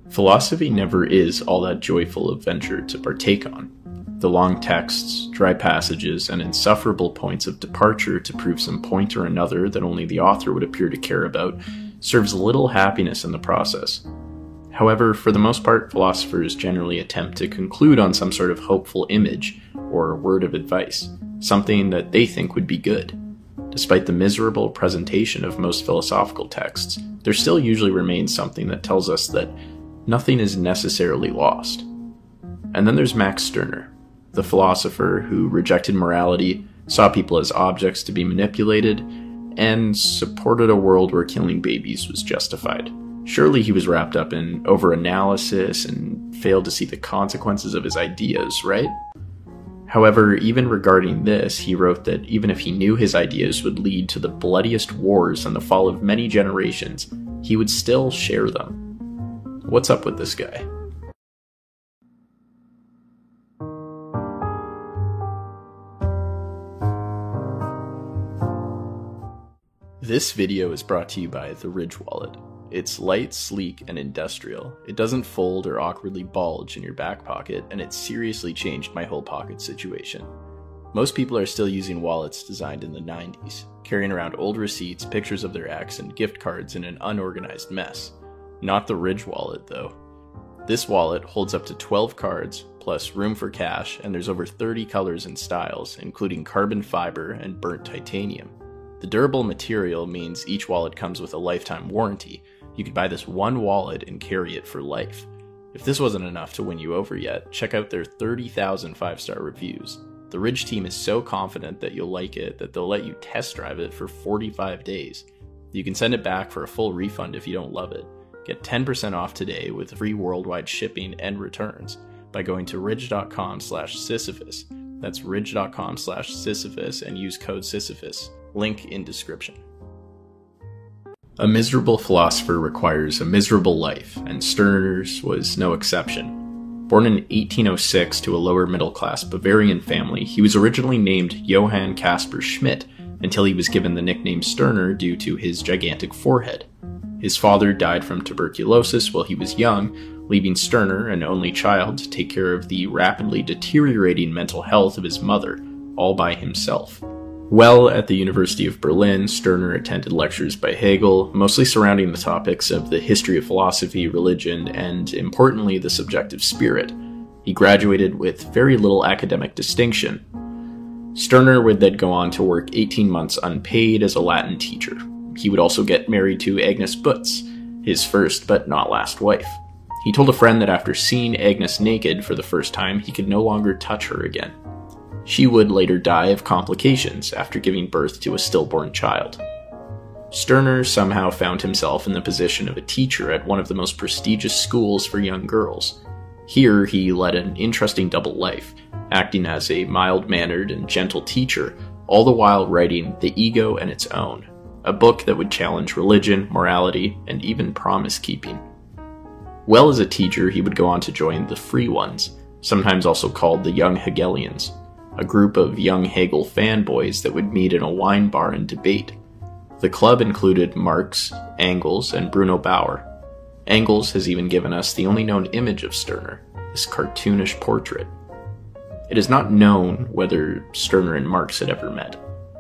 Philosophy never is all that joyful a venture to partake on. The long texts, dry passages, and insufferable points of departure to prove some point or another that only the author would appear to care about serves little happiness in the process. However, for the most part, philosophers generally attempt to conclude on some sort of hopeful image or word of advice, something that they think would be good. Despite the miserable presentation of most philosophical texts, there still usually remains something that tells us that nothing is necessarily lost. And then there's Max Stirner, the philosopher who rejected morality, saw people as objects to be manipulated, and supported a world where killing babies was justified. Surely he was wrapped up in over-analysis and failed to see the consequences of his ideas, right? However, even regarding this, he wrote that even if he knew his ideas would lead to the bloodiest wars and the fall of many generations, he would still share them. What's up with this guy? This video is brought to you by the Ridge Wallet. It's light, sleek, and industrial. It doesn't fold or awkwardly bulge in your back pocket, and it seriously changed my whole pocket situation. Most people are still using wallets designed in the 90s, carrying around old receipts, pictures of their ex, and gift cards in an unorganized mess. Not the Ridge Wallet, though. This wallet holds up to 12 cards, plus room for cash, and there's over 30 colors and styles, including carbon fiber and burnt titanium. The durable material means each wallet comes with a lifetime warranty. You could buy this one wallet and carry it for life. If this wasn't enough to win you over yet, check out their 30,000 5-star reviews. The Ridge team is so confident that you'll like it that they'll let you test drive it for 45 days. You can send it back for a full refund if you don't love it. Get 10% off today with free worldwide shipping and returns by going to ridge.com/Sisyphus. That's ridge.com/Sisyphus and use code Sisyphus. Link in description. A miserable philosopher requires a miserable life, and Stirner's was no exception. Born in 1806 to a lower-middle-class Bavarian family, he was originally named Johann Caspar Schmidt until he was given the nickname Stirner due to his gigantic forehead. His father died from tuberculosis while he was young, leaving Stirner, an only child, to take care of the rapidly deteriorating mental health of his mother, all by himself. While at the University of Berlin, Stirner attended lectures by Hegel, mostly surrounding the topics of the history of philosophy, religion, and, importantly, the subjective spirit. He graduated with very little academic distinction. Stirner would then go on to work 18 months unpaid as a Latin teacher. He would also get married to Agnes Butz, his first but not last wife. He told a friend that after seeing Agnes naked for the first time, he could no longer touch her again. She would later die of complications after giving birth to a stillborn child. Stirner somehow found himself in the position of a teacher at one of the most prestigious schools for young girls. Here he led an interesting double life, acting as a mild-mannered and gentle teacher, all the while writing The Ego and Its Own, a book that would challenge religion, morality, and even promise-keeping. Well as a teacher, he would go on to join the Free Ones, sometimes also called the Young Hegelians, a group of young Hegel fanboys that would meet in a wine bar and debate. The club included Marx, Engels, and Bruno Bauer. Engels has even given us the only known image of Stirner, this cartoonish portrait. It is not known whether Stirner and Marx had ever met.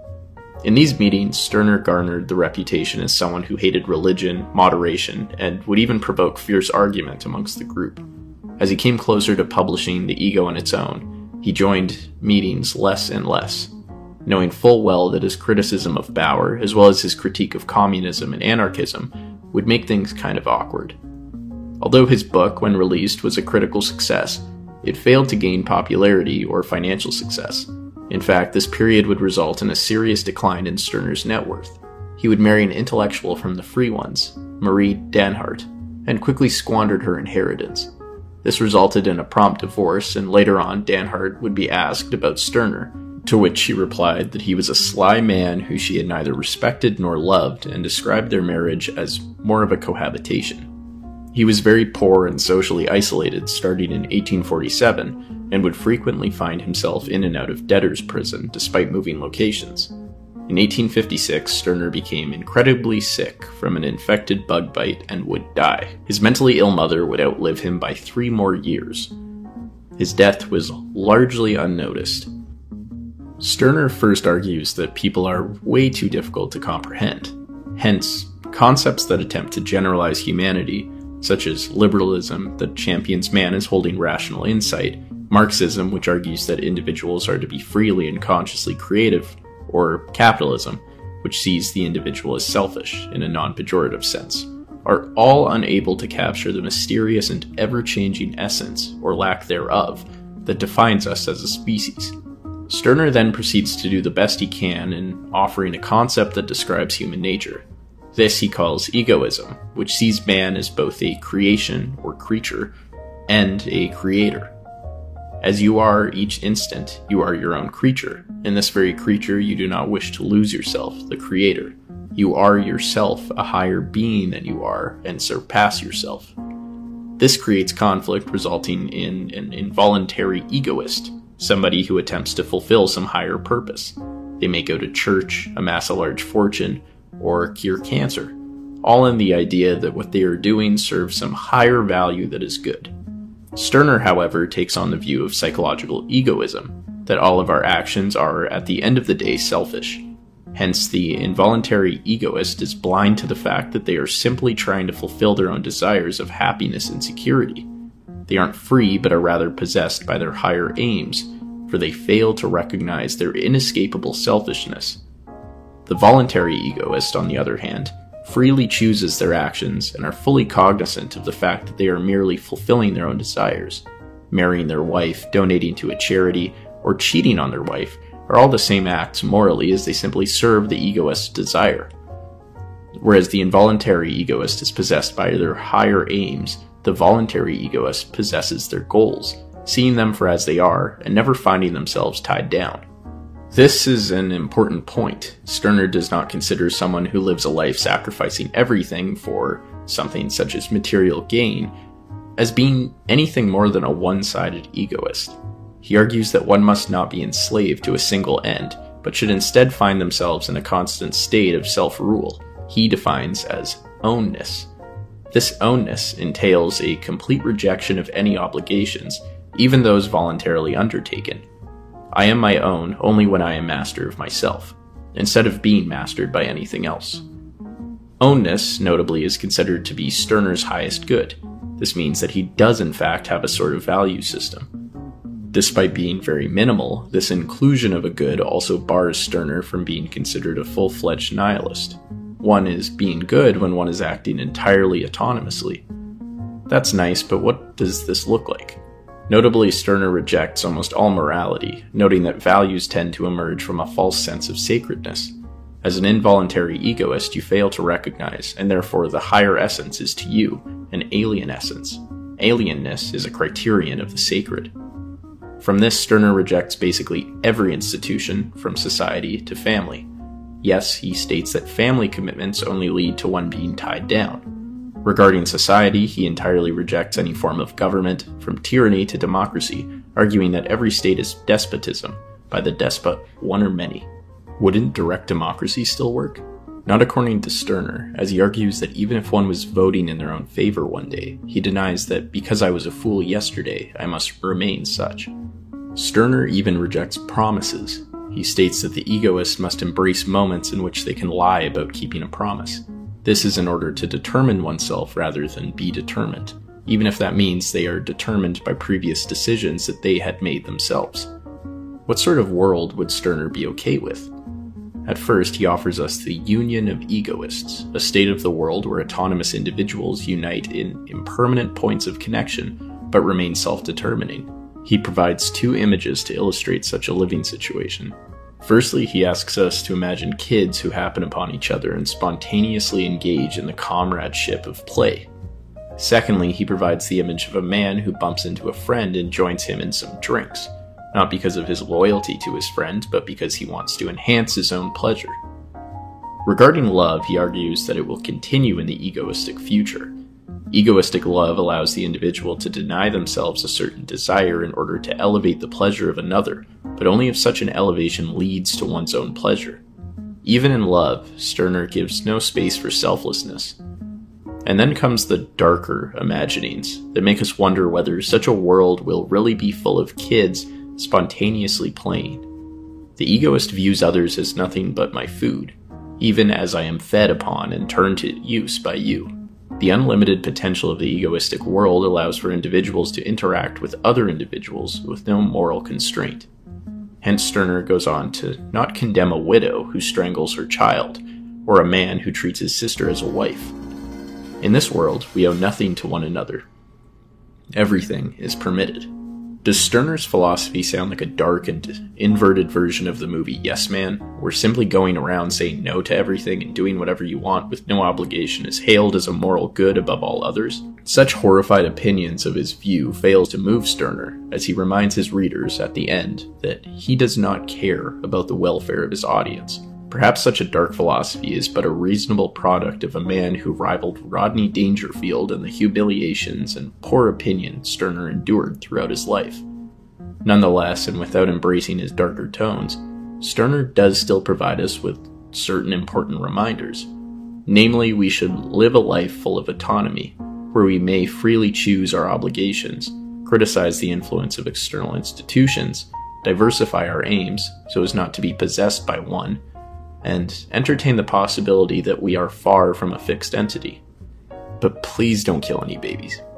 In these meetings, Stirner garnered the reputation as someone who hated religion, moderation, and would even provoke fierce argument amongst the group. As he came closer to publishing The Ego and Its Own, he joined meetings less and less, knowing full well that his criticism of Bauer, as well as his critique of communism and anarchism, would make things kind of awkward. Although his book, when released, was a critical success, it failed to gain popularity or financial success. In fact, this period would result in a serious decline in Stirner's net worth. He would marry an intellectual from the Free Ones, Marie Danhart, and quickly squandered her inheritance. This resulted in a prompt divorce, and later on Danhart would be asked about Stirner, to which she replied that he was a sly man who she had neither respected nor loved, and described their marriage as more of a cohabitation. He was very poor and socially isolated starting in 1847, and would frequently find himself in and out of debtor's prison despite moving locations. In 1856, Stirner became incredibly sick from an infected bug bite and would die. His mentally ill mother would outlive him by 3 more years. His death was largely unnoticed. Stirner first argues that people are way too difficult to comprehend. Hence, concepts that attempt to generalize humanity, such as liberalism that champions man as holding rational insight, Marxism which argues that individuals are to be freely and consciously creative, or capitalism, which sees the individual as selfish in a non-pejorative sense, are all unable to capture the mysterious and ever-changing essence, or lack thereof, that defines us as a species. Stirner then proceeds to do the best he can in offering a concept that describes human nature. This he calls egoism, which sees man as both a creation, or creature, and a creator. As you are each instant, you are your own creature. In this very creature, you do not wish to lose yourself, the creator. You are yourself a higher being than you are, and surpass yourself. This creates conflict, resulting in an involuntary egoist, somebody who attempts to fulfill some higher purpose. They may go to church, amass a large fortune, or cure cancer, all in the idea that what they are doing serves some higher value that is good. Stirner, however, takes on the view of psychological egoism, that all of our actions are, at the end of the day, selfish. Hence, the involuntary egoist is blind to the fact that they are simply trying to fulfill their own desires of happiness and security. They aren't free, but are rather possessed by their higher aims, for they fail to recognize their inescapable selfishness. The voluntary egoist, on the other hand, freely chooses their actions and are fully cognizant of the fact that they are merely fulfilling their own desires. Marrying their wife, donating to a charity, or cheating on their wife are all the same acts morally as they simply serve the egoist's desire. Whereas the involuntary egoist is possessed by their higher aims, the voluntary egoist possesses their goals, seeing them for as they are and never finding themselves tied down. This is an important point. Stirner does not consider someone who lives a life sacrificing everything for something such as material gain as being anything more than a one-sided egoist. He argues that one must not be enslaved to a single end, but should instead find themselves in a constant state of self-rule, he defines as ownness. This ownness entails a complete rejection of any obligations, even those voluntarily undertaken. I am my own only when I am master of myself, instead of being mastered by anything else. Ownness, notably, is considered to be Stirner's highest good. This means that he does in fact have a sort of value system. Despite being very minimal, this inclusion of a good also bars Stirner from being considered a full-fledged nihilist. One is being good when one is acting entirely autonomously. That's nice, but what does this look like? Notably, Stirner rejects almost all morality, noting that values tend to emerge from a false sense of sacredness. As an involuntary egoist, you fail to recognize, and therefore the higher essence is to you an alien essence. Alienness is a criterion of the sacred. From this, Stirner rejects basically every institution, from society to family. Yes, he states that family commitments only lead to one being tied down. Regarding society, he entirely rejects any form of government, from tyranny to democracy, arguing that every state is despotism, by the despot one or many. Wouldn't direct democracy still work? Not according to Stirner, as he argues that even if one was voting in their own favor one day, he denies that because I was a fool yesterday, I must remain such. Stirner even rejects promises. He states that the egoist must embrace moments in which they can lie about keeping a promise. This is in order to determine oneself rather than be determined, even if that means they are determined by previous decisions that they had made themselves. What sort of world would Stirner be okay with? At first, he offers us the union of egoists, a state of the world where autonomous individuals unite in impermanent points of connection, but remain self-determining. He provides 2 images to illustrate such a living situation. Firstly, he asks us to imagine kids who happen upon each other and spontaneously engage in the comradeship of play. Secondly, he provides the image of a man who bumps into a friend and joins him in some drinks, not because of his loyalty to his friend, but because he wants to enhance his own pleasure. Regarding love, he argues that it will continue in the egoistic future. Egoistic love allows the individual to deny themselves a certain desire in order to elevate the pleasure of another, but only if such an elevation leads to one's own pleasure. Even in love, Stirner gives no space for selflessness. And then comes the darker imaginings that make us wonder whether such a world will really be full of kids spontaneously playing. The egoist views others as nothing but my food, even as I am fed upon and turned to use by you. The unlimited potential of the egoistic world allows for individuals to interact with other individuals with no moral constraint. Hence, Stirner goes on to not condemn a widow who strangles her child, or a man who treats his sister as a wife. In this world, we owe nothing to one another. Everything is permitted. Does Stirner's philosophy sound like a dark and inverted version of the movie Yes Man, where simply going around saying no to everything and doing whatever you want with no obligation is hailed as a moral good above all others? Such horrified opinions of his view fails to move Stirner, as he reminds his readers at the end that he does not care about the welfare of his audience. Perhaps such a dark philosophy is but a reasonable product of a man who rivaled Rodney Dangerfield in the humiliations and poor opinion Stirner endured throughout his life. Nonetheless, and without embracing his darker tones, Stirner does still provide us with certain important reminders. Namely, we should live a life full of autonomy, where we may freely choose our obligations, criticize the influence of external institutions, diversify our aims so as not to be possessed by one, and entertain the possibility that we are far from a fixed entity. But please don't kill any babies.